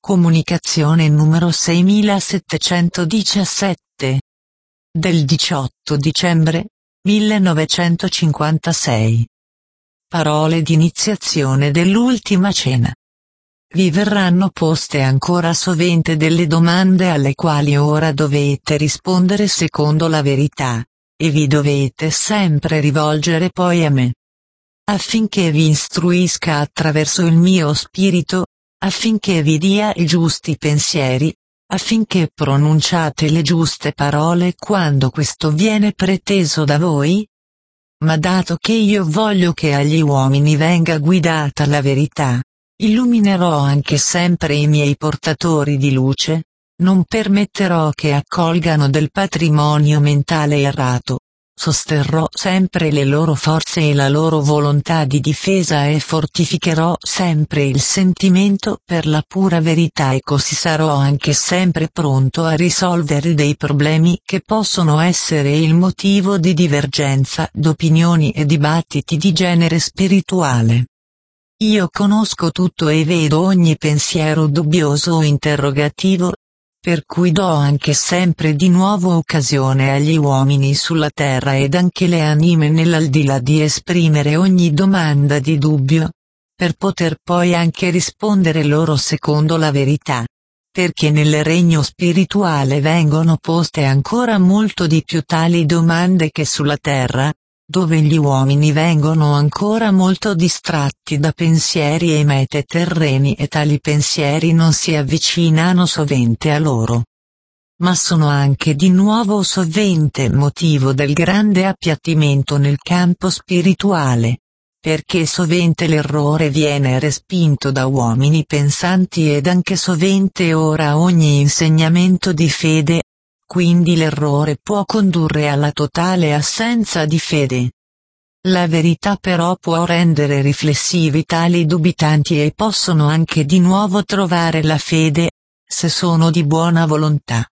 Comunicazione numero 6717. Del 18 dicembre 1956. Parole di iniziazione dell'ultima cena. Vi verranno poste ancora sovente delle domande alle quali ora dovete rispondere secondo la verità, e vi dovete sempre rivolgere poi a me, affinché vi istruisca attraverso il mio spirito, affinché vi dia i giusti pensieri, affinché pronunciate le giuste parole quando questo viene preteso da voi? Ma dato che io voglio che agli uomini venga guidata la verità, illuminerò anche sempre i miei portatori di luce, non permetterò che accolgano del patrimonio mentale errato. Sosterrò sempre le loro forze e la loro volontà di difesa e fortificherò sempre il sentimento per la pura verità e così sarò anche sempre pronto a risolvere dei problemi che possono essere il motivo di divergenza d'opinioni e dibattiti di genere spirituale. Io conosco tutto e vedo ogni pensiero dubbioso o interrogativo, per cui do anche sempre di nuovo occasione agli uomini sulla terra ed anche le anime nell'aldilà di esprimere ogni domanda di dubbio, per poter poi anche rispondere loro secondo la verità, perché nel regno spirituale vengono poste ancora molto di più tali domande che sulla terra, dove gli uomini vengono ancora molto distratti da pensieri e mete terreni e tali pensieri non si avvicinano sovente a loro. Ma sono anche di nuovo sovente motivo del grande appiattimento nel campo spirituale, perché sovente l'errore viene respinto da uomini pensanti ed anche sovente ora ogni insegnamento di fede, quindi l'errore può condurre alla totale assenza di fede. La verità però può rendere riflessivi tali dubitanti e possono anche di nuovo trovare la fede, se sono di buona volontà.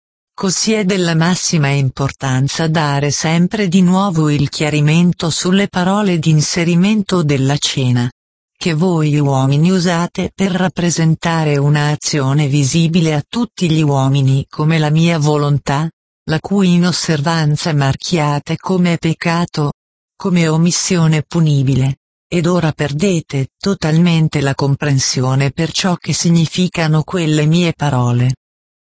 Così è della massima importanza dare sempre di nuovo il chiarimento sulle parole di inserimento della cena, che voi uomini usate per rappresentare un'azione visibile a tutti gli uomini come la mia volontà, la cui inosservanza marchiate come peccato, come omissione punibile, ed ora perdete totalmente la comprensione per ciò che significano quelle mie parole.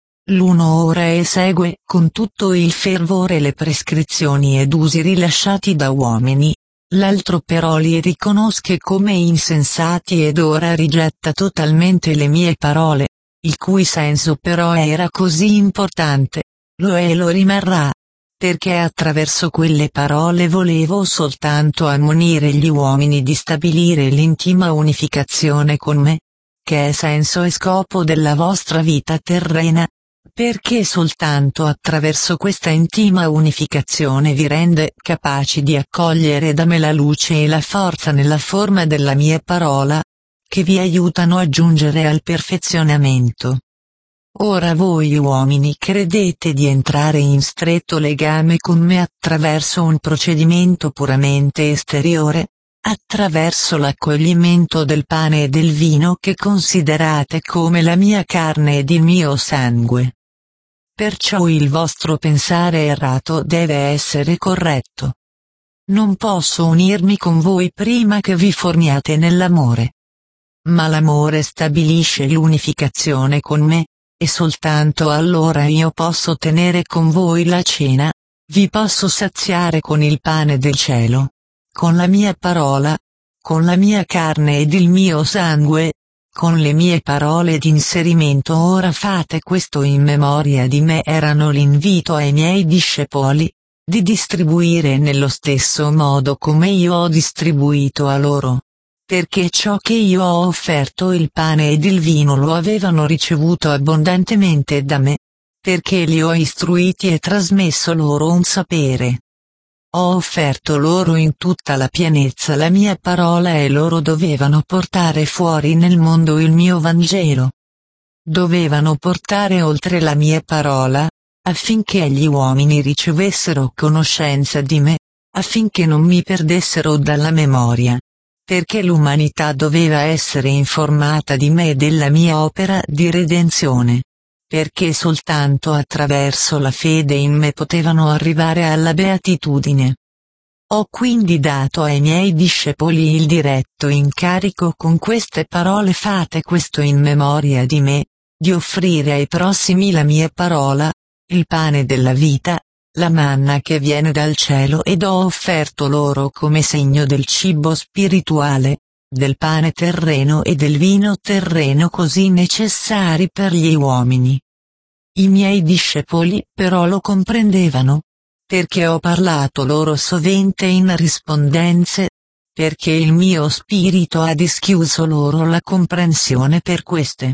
L'uno ora esegue con tutto il fervore le prescrizioni ed usi rilasciati da uomini, l'altro però li riconosce come insensati ed ora rigetta totalmente le mie parole, il cui senso però era così importante, lo è e lo rimarrà, perché attraverso quelle parole volevo soltanto ammonire gli uomini di stabilire l'intima unificazione con me, che è senso e scopo della vostra vita terrena, perché soltanto attraverso questa intima unificazione vi rende capaci di accogliere da me la luce e la forza nella forma della mia parola, che vi aiutano a giungere al perfezionamento. Ora voi uomini credete di entrare in stretto legame con me attraverso un procedimento puramente esteriore, attraverso l'accoglimento del pane e del vino che considerate come la mia carne ed il mio sangue. Perciò il vostro pensare errato deve essere corretto. Non posso unirmi con voi prima che vi formiate nell'amore. Ma l'amore stabilisce l'unificazione con me, e soltanto allora io posso tenere con voi la cena, vi posso saziare con il pane del cielo, con la mia parola, con la mia carne ed il mio sangue, con le mie parole d'inserimento. Ora fate questo in memoria di me. Erano l'invito ai miei discepoli, di distribuire nello stesso modo come io ho distribuito a loro, perché ciò che io ho offerto il pane ed il vino lo avevano ricevuto abbondantemente da me, perché li ho istruiti e trasmesso loro un sapere. Ho offerto loro in tutta la pienezza la mia parola e loro dovevano portare fuori nel mondo il mio Vangelo. Dovevano portare oltre la mia parola, affinché gli uomini ricevessero conoscenza di me, affinché non mi perdessero dalla memoria. perché l'umanità doveva essere informata di me e della mia opera di redenzione, perché soltanto attraverso la fede in me potevano arrivare alla beatitudine. Ho quindi dato ai miei discepoli il diretto incarico con queste parole: fate questo in memoria di me, di offrire ai prossimi la mia parola, il pane della vita, la manna che viene dal cielo, ed ho offerto loro come segno del cibo spirituale, del pane terreno e del vino terreno così necessari per gli uomini. I miei discepoli però lo comprendevano, perché ho parlato loro sovente in rispondenze, perché il mio spirito ha dischiuso loro la comprensione per queste.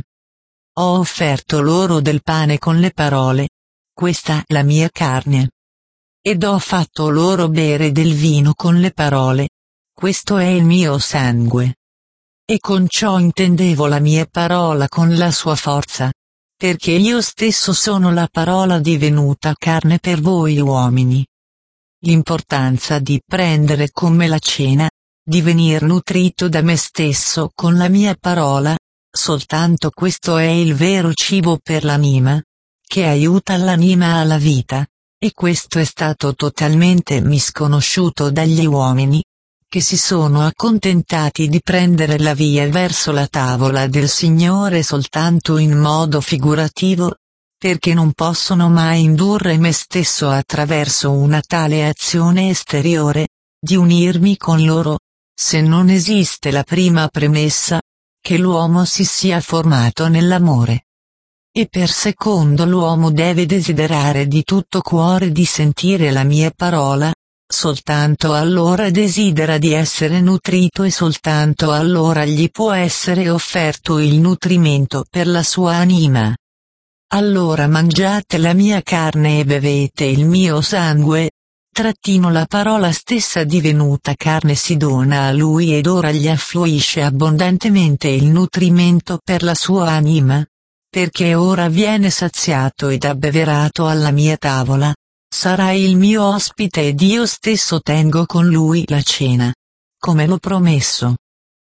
Ho offerto loro del pane con le parole: questa è la mia carne. Ed ho fatto loro bere del vino con le parole: questo è il mio sangue. E con ciò intendevo la mia parola con la sua forza, perché io stesso sono la parola divenuta carne per voi uomini. L'importanza di prendere come la cena, di venir nutrito da me stesso con la mia parola, soltanto questo è il vero cibo per l'anima, che aiuta l'anima alla vita, e questo è stato totalmente misconosciuto dagli uomini, che si sono accontentati di prendere la via verso la tavola del Signore soltanto in modo figurativo, perché non possono mai indurre me stesso attraverso una tale azione esteriore, di unirmi con loro, se non esiste la prima premessa, che l'uomo si sia formato nell'amore. E per secondo l'uomo deve desiderare di tutto cuore di sentire la mia parola, soltanto allora desidera di essere nutrito e soltanto allora gli può essere offerto il nutrimento per la sua anima. Allora mangiate la mia carne e bevete il mio sangue, la parola stessa divenuta carne si dona a lui ed ora gli affluisce abbondantemente il nutrimento per la sua anima, perché ora viene saziato ed abbeverato alla mia tavola. Sarà il mio ospite ed io stesso tengo con lui la cena, come l'ho promesso.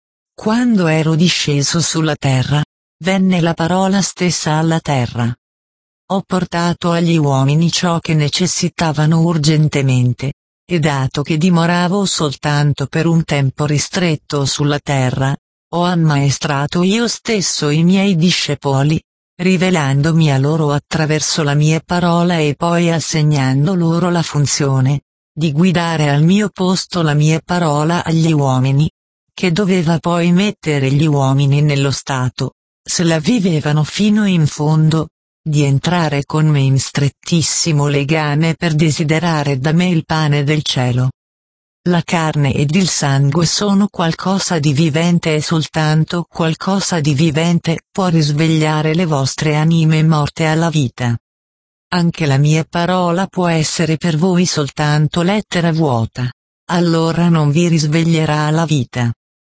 Quando ero disceso sulla terra, venne la parola stessa alla terra. Ho portato agli uomini ciò che necessitavano urgentemente, e dato che dimoravo soltanto per un tempo ristretto sulla terra, ho ammaestrato io stesso i miei discepoli, rivelandomi a loro attraverso la mia parola e poi assegnando loro la funzione di guidare al mio posto la mia parola agli uomini, che doveva poi mettere gli uomini nello stato, se la vivevano fino in fondo, di entrare con me in strettissimo legame per desiderare da me il pane del cielo. La carne ed il sangue sono qualcosa di vivente e soltanto qualcosa di vivente può risvegliare le vostre anime morte alla vita. Anche la mia parola può essere per voi soltanto lettera vuota, allora non vi risveglierà alla vita.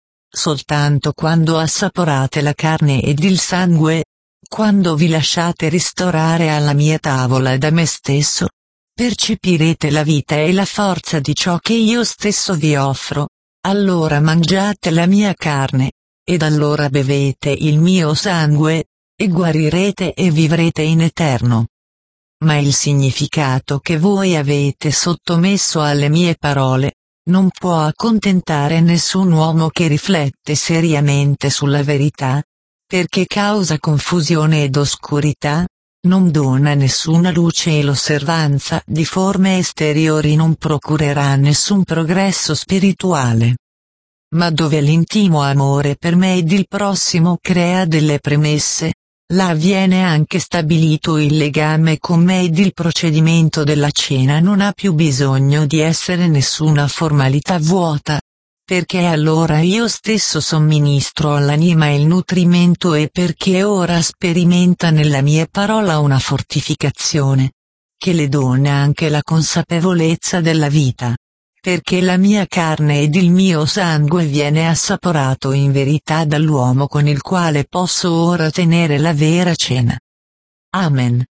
Soltanto quando assaporate la carne ed il sangue, quando vi lasciate ristorare alla mia tavola da me stesso, percepirete la vita e la forza di ciò che io stesso vi offro, allora mangiate la mia carne, ed allora bevete il mio sangue, e guarirete e vivrete in eterno. Ma il significato che voi avete sottomesso alle mie parole, non può accontentare nessun uomo che riflette seriamente sulla verità, perché causa confusione ed oscurità, non dona nessuna luce e l'osservanza di forme esteriori non procurerà nessun progresso spirituale. Ma dove l'intimo amore per me ed il prossimo crea delle premesse, là viene anche stabilito il legame con me ed il procedimento della cena non ha più bisogno di essere nessuna formalità vuota, perché allora io stesso somministro all'anima il nutrimento e perché ora sperimenta nella mia parola una fortificazione, che le dona anche la consapevolezza della vita, perché la mia carne ed il mio sangue viene assaporato in verità dall'uomo con il quale posso ora tenere la vera cena. Amen.